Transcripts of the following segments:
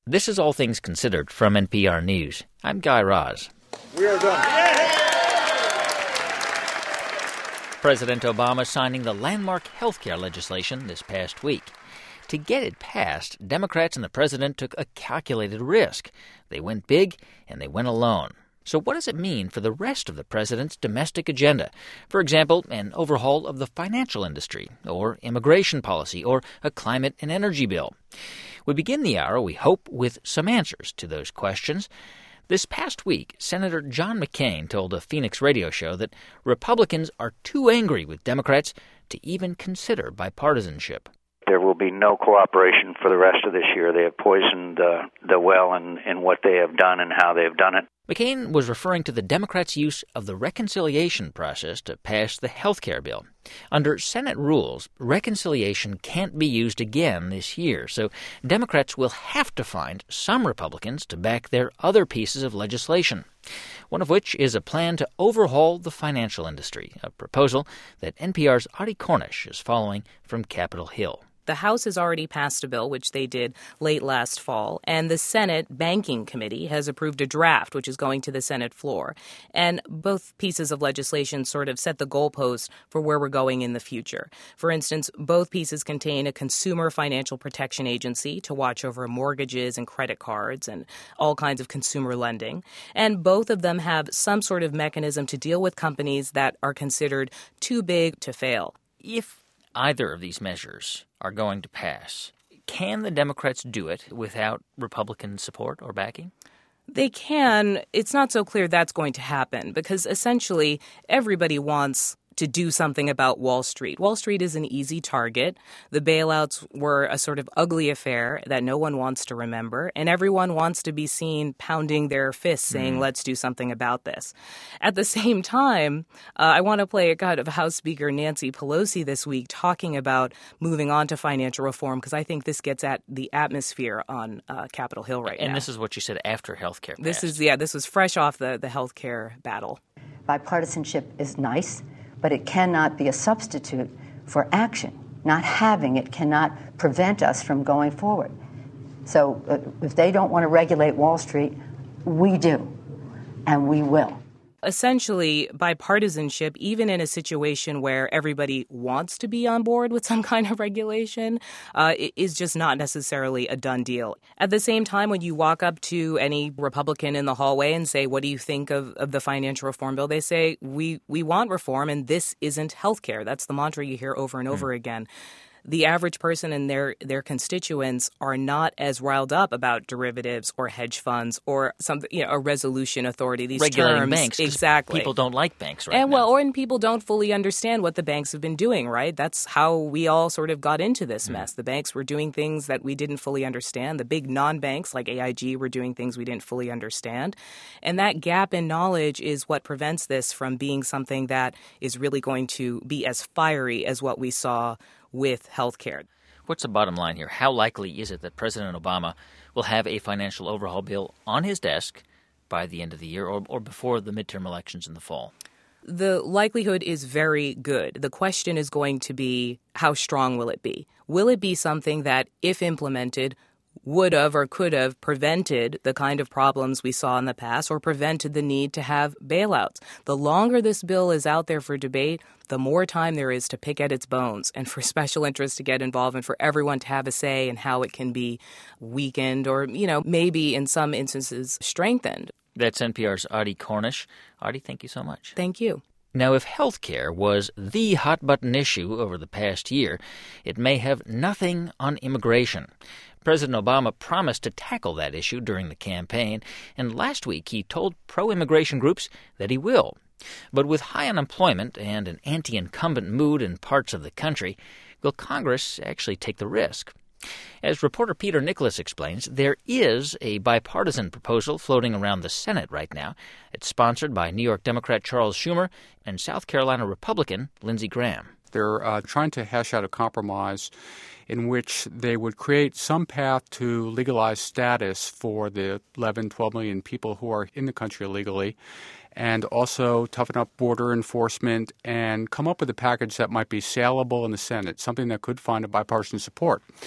This is All Things Considered from NPR News. I'm Guy Raz. We are done. President Obama signing the landmark health care legislation this past week. To get it passed, Democrats and the president took a calculated risk. They went big and they went alone. So what does it mean for the rest of the president's domestic agenda? For example, an overhaul of the financial industry, or immigration policy, or a climate and energy bill. We begin the hour, we hope, with some answers to those questions. This past week, Senator John McCain told a Phoenix radio show that Republicans are too angry with Democrats to even consider bipartisanship. There will be no cooperation for the rest of this year. They have poisoned the well in what they have done and how they have done it. McCain was referring to the Democrats' use of the reconciliation process to pass the health care bill. Under Senate rules, reconciliation can't be used again this year, so Democrats will have to find some Republicans to back their other pieces of legislation, one of which is a plan to overhaul the financial industry, a proposal that NPR's Audie Cornish is following from Capitol Hill. The House has already passed a bill, which they did late last fall, and the Senate Banking Committee has approved a draft, which is going to the Senate floor. And both pieces of legislation sort of set the goalpost for where we're going in the future. For instance, both pieces contain a consumer financial protection agency to watch over mortgages and credit cards and all kinds of consumer lending. And both of them have some sort of mechanism to deal with companies that are considered too big to fail. If either of these measures are going to pass, can the Democrats do it without Republican support or backing? They can. It's not so clear that's going to happen because essentially everybody wants to do something about Wall Street. Wall Street is an easy target. The bailouts were a sort of ugly affair that no one wants to remember, and everyone wants to be seen pounding their fists saying, let's do something about this. At the same time, I want to play a cut of House Speaker Nancy Pelosi this week talking about moving on to financial reform because I think this gets at the atmosphere on Capitol Hill right now. And this is what you said after health care passed. This was fresh off the health care battle. Bipartisanship is nice, but it cannot be a substitute for action. Not having it cannot prevent us from going forward. So if they don't want to regulate Wall Street, we do, and we will. Essentially, bipartisanship, even in a situation where everybody wants to be on board with some kind of regulation, is just not necessarily a done deal. At the same time, when you walk up to any Republican in the hallway and say, what do you think of the financial reform bill? They say, we want reform, and this isn't health care. That's the mantra you hear over and over again. The average person and their constituents are not as riled up about derivatives or hedge funds or something, a resolution authority. These regulating terms, banks. Exactly. People don't like banks right now. And people don't fully understand what the banks have been doing. Right. That's how we all sort of got into this mess. The banks were doing things that we didn't fully understand. The big non-banks like AIG were doing things we didn't fully understand. And that gap in knowledge is what prevents this from being something that is really going to be as fiery as what we saw with health care. What's the bottom line here? How likely is it that President Obama will have a financial overhaul bill on his desk by the end of the year or before the midterm elections in the fall? The likelihood is very good. The question is going to be, how strong will it be? Will it be something that, if implemented, would have or could have prevented the kind of problems we saw in the past or prevented the need to have bailouts? The longer this bill is out there for debate, the more time there is to pick at its bones and for special interests to get involved and for everyone to have a say in how it can be weakened or, maybe in some instances strengthened. That's NPR's Audie Cornish. Audie, thank you so much. Thank you. Now, if health care was the hot-button issue over the past year, it may have nothing on immigration. President Obama promised to tackle that issue during the campaign, and last week he told pro-immigration groups that he will. But with high unemployment and an anti-incumbent mood in parts of the country, will Congress actually take the risk? As reporter Peter Nicholas explains, there is a bipartisan proposal floating around the Senate right now. It's sponsored by New York Democrat Charles Schumer and South Carolina Republican Lindsey Graham. They're trying to hash out a compromise in which they would create some path to legalized status for the 11, 12 million people who are in the country illegally, and also toughen up border enforcement and come up with a package that might be saleable in the Senate, something that could find a bipartisan support.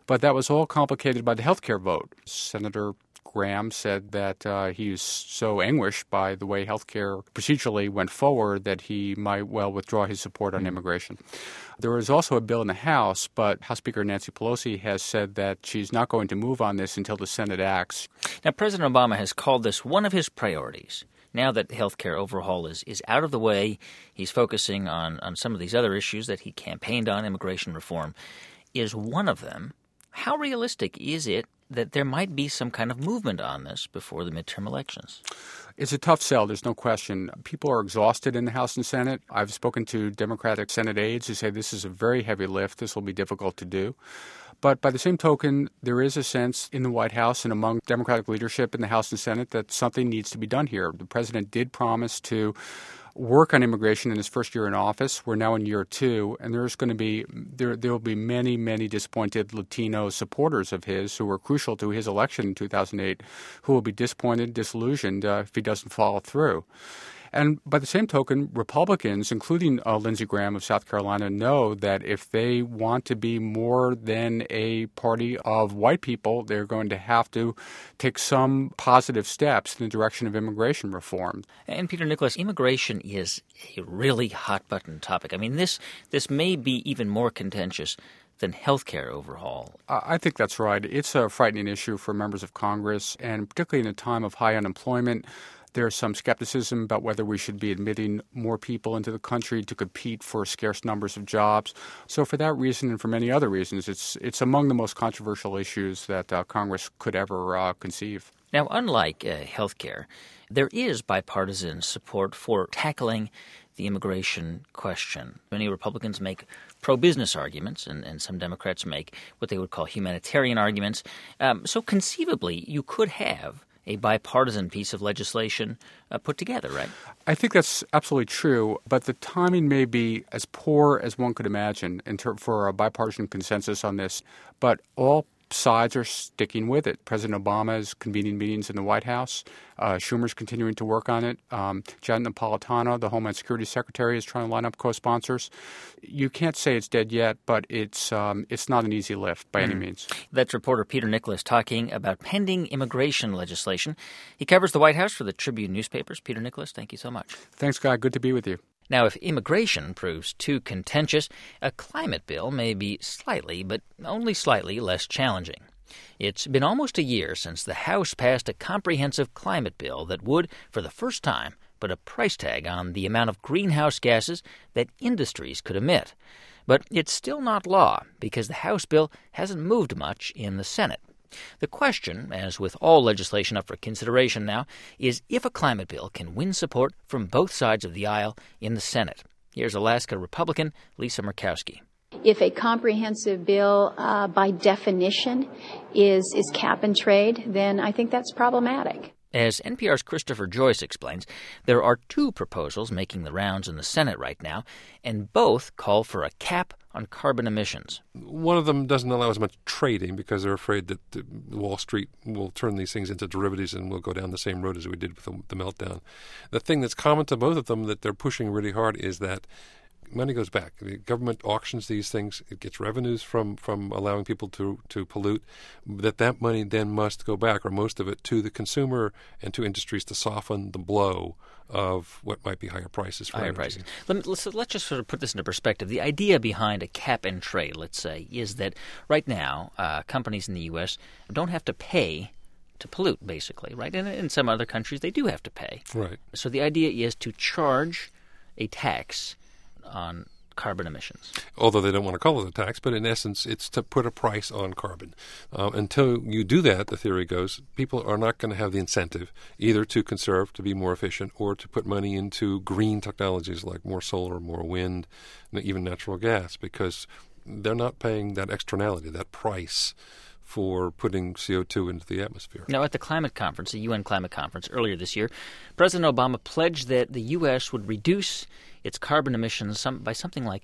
But that was all complicated by the health care vote. Senator Graham said that he was so anguished by the way health care procedurally went forward that he might well withdraw his support on immigration. There was also a bill in the House, but House Speaker Nancy Pelosi has said that she's not going to move on this until the Senate acts. Now, President Obama has called this one of his priorities. Now that health care overhaul is out of the way, he's focusing on some of these other issues that he campaigned on. Immigration reform is one of them. How realistic is it that there might be some kind of movement on this before the midterm elections? It's a tough sell, there's no question. People are exhausted in the House and Senate. I've spoken to Democratic Senate aides who say this is a very heavy lift. This will be difficult to do. But by the same token, there is a sense in the White House and among Democratic leadership in the House and Senate that something needs to be done here. The president did promise to work on immigration in his first year in office. We're now in year 2, and there's going to be there will be many, many disappointed Latino supporters of his who were crucial to his election in 2008 who will be disappointed, disillusioned if he doesn't follow through. And by the same token, Republicans, including Lindsey Graham of South Carolina, know that if they want to be more than a party of white people, they're going to have to take some positive steps in the direction of immigration reform. And Peter Nicholas, immigration is a really hot-button topic. I mean, this may be even more contentious than health care overhaul. I think that's right. It's a frightening issue for members of Congress, and particularly in a time of high unemployment. There's some skepticism about whether we should be admitting more people into the country to compete for scarce numbers of jobs. So for that reason and for many other reasons, it's among the most controversial issues that Congress could ever conceive. Now, unlike health care, there is bipartisan support for tackling the immigration question. Many Republicans make pro-business arguments, and some Democrats make what they would call humanitarian arguments. So conceivably, you could have a bipartisan piece of legislation put together, right? I think that's absolutely true, but the timing may be as poor as one could imagine for a bipartisan consensus on this. But all sides are sticking with it. President Obama is convening meetings in the White House. Schumer's continuing to work on it. Janet Napolitano, the Homeland Security Secretary, is trying to line up co-sponsors. You can't say it's dead yet, but it's not an easy lift by any means. That's reporter Peter Nicholas talking about pending immigration legislation. He covers the White House for the Tribune newspapers. Peter Nicholas, thank you so much. Thanks, Guy. Good to be with you. Now, if immigration proves too contentious, a climate bill may be slightly, but only slightly, less challenging. It's been almost a year since the House passed a comprehensive climate bill that would, for the first time, put a price tag on the amount of greenhouse gases that industries could emit. But it's still not law because the House bill hasn't moved much in the Senate. The question, as with all legislation up for consideration now, is if a climate bill can win support from both sides of the aisle in the Senate. Here's Alaska Republican Lisa Murkowski. If a comprehensive bill, by definition, is cap and trade, then I think that's problematic. As NPR's Christopher Joyce explains, there are 2 proposals making the rounds in the Senate right now, and both call for a cap on carbon emissions. One of them doesn't allow as much trading because they're afraid that Wall Street will turn these things into derivatives and we'll go down the same road as we did with the meltdown. The thing that's common to both of them that they're pushing really hard is that money goes back. The government auctions these things. It gets revenues from allowing people to pollute. That money then must go back, or most of it, to the consumer and to industries to soften the blow of what might be higher prices for energy. Let's just sort of put this into perspective. The idea behind a cap and trade, let's say, is that right now companies in the U.S. don't have to pay to pollute, basically, right? And in some other countries, they do have to pay. Right. So the idea is to charge a tax on carbon emissions. Although they don't want to call it a tax, but in essence, it's to put a price on carbon. Until you do that, the theory goes, people are not going to have the incentive either to conserve, to be more efficient, or to put money into green technologies like more solar, more wind, even natural gas, because they're not paying that externality, that price for putting CO2 into the atmosphere. Now, at the climate conference, the UN climate conference earlier this year, President Obama pledged that the U.S. would reduce its carbon emissions by something like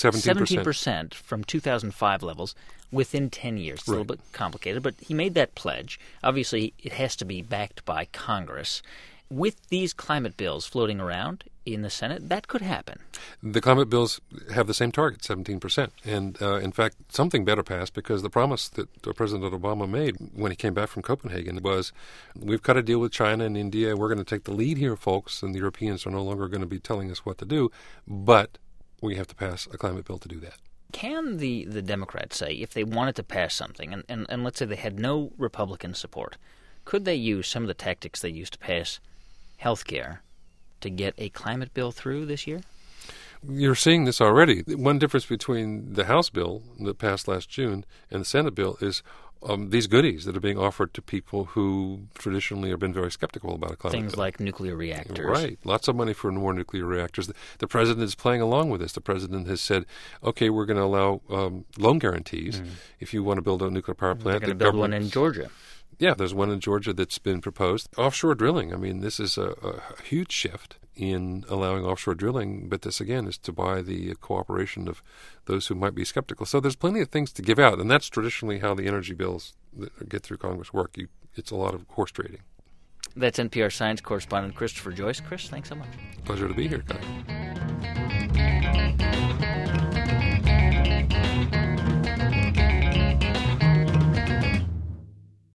17% from 2005 levels within 10 years. It's a little bit complicated, but he made that pledge. Obviously, it has to be backed by Congress. With these climate bills floating around, in the Senate, that could happen. The climate bills have the same target, 17%. And in fact, something better passed because the promise that President Obama made when he came back from Copenhagen was, we've cut a deal with China and India. We're going to take the lead here, folks, and the Europeans are no longer going to be telling us what to do. But we have to pass a climate bill to do that. Can the Democrats say, if they wanted to pass something, and let's say they had no Republican support, could they use some of the tactics they used to pass health care to get a climate bill through this year? You're seeing this already. One difference between the House bill that passed last June and the Senate bill is these goodies that are being offered to people who traditionally have been very skeptical about a climate bill. Things like nuclear reactors. Right. Lots of money for more nuclear reactors. The president is playing along with this. The president has said, okay, we're going to allow loan guarantees if you want to build a nuclear power plant. They're going to build one in Georgia. Yeah, there's one in Georgia that's been proposed. Offshore drilling, I mean, this is a huge shift in allowing offshore drilling, but this, again, is to buy the cooperation of those who might be skeptical. So there's plenty of things to give out, and that's traditionally how the energy bills that get through Congress work. It's a lot of horse trading. That's NPR science correspondent Christopher Joyce. Chris, thanks so much. Pleasure to be here, Guy.